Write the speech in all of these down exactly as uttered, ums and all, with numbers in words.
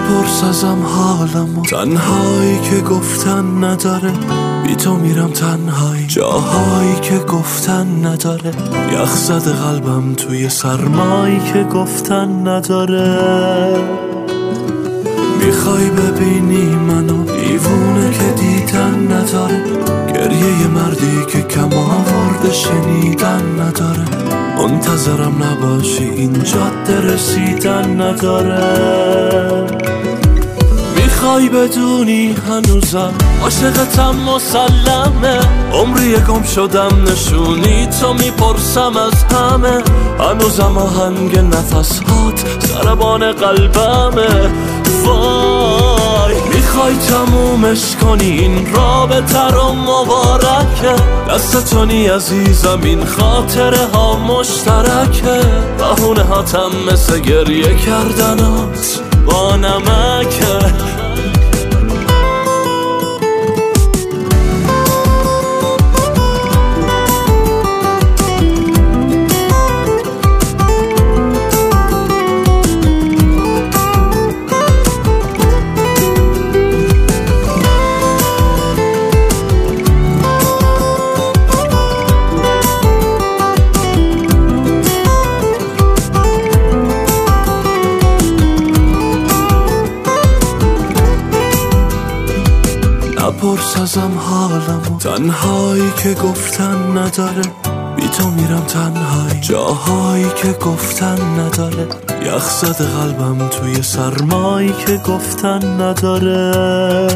نپرس ازم حالمو، تنهایی که گفتن نداره، بی تو میرم تنهایی، جاهایی که گفتن نداره، یخ زده قلبم توی سرمایی که گفتن نداره. میخوای ببینی منو دیوونه که دیدن نداره، گریه مردی که کم آورده شنیدن نداره، منتظرم نباشی این جاده رسیدن نداره. میخوای بدونی هنوزم عاشقتم مسلمه، عمری گم شدم نشونی تو میپرسم از همه، هنوزم آهنگ نفس هات ضربان قلبمه. وای میخوای تمومش کنی این رابطه رو مبارکه، دستتونی عزیزم این خاطره ها مشترکه، بهونه هاتم مثل گریه کردنات با نمکه. نپرس ازم حالمو، تنهایی که گفتن نداره، بی تو میرم تنهایی، جاهایی که گفتن نداره، یخ زده قلبم توی سرمایی که گفتن نداره.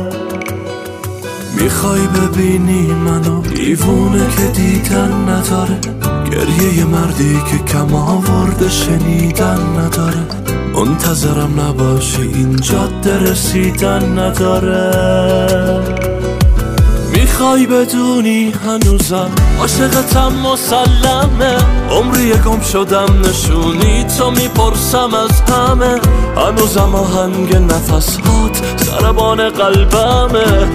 میخوای ببینی منو دیوونه که دیدن نداره، گریه مردی که کم آورده شنیدن نداره، منتظرم نباشی این جاده رسیدن نداره. میخوای بدونی هنوزم عاشقتم مسلمه، عمری گم شدم نشونی تو میپرسم از همه، هنوزم آهنگ نفس هات ضربان قلبمه.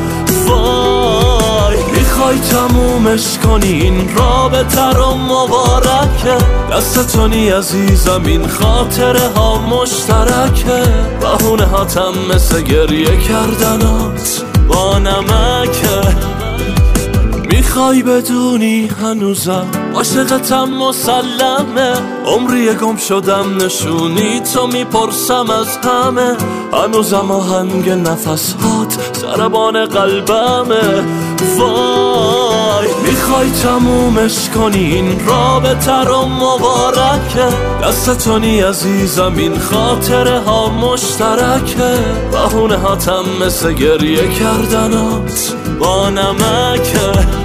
وای میخوای تمومش کنی این رابطه رو مبارکه، دستتونی عزیزم این خاطره ها مشترکه، بهونه هاتم مثل گریه کردنات با نمکه. میخوای بدونی هنوزم عاشقتم مسلمه، عمری گم شدم نشونی تو میپرسم از همه، هنوزم آهنگ نفس هات ضربان قلبمه. وای میخوای تمومش کنی این رابطه رو مبارکه، دستتونی عزیزم این خاطره ها مشترکه، بهونه هاتم مثل گریه کردنات با نمکه.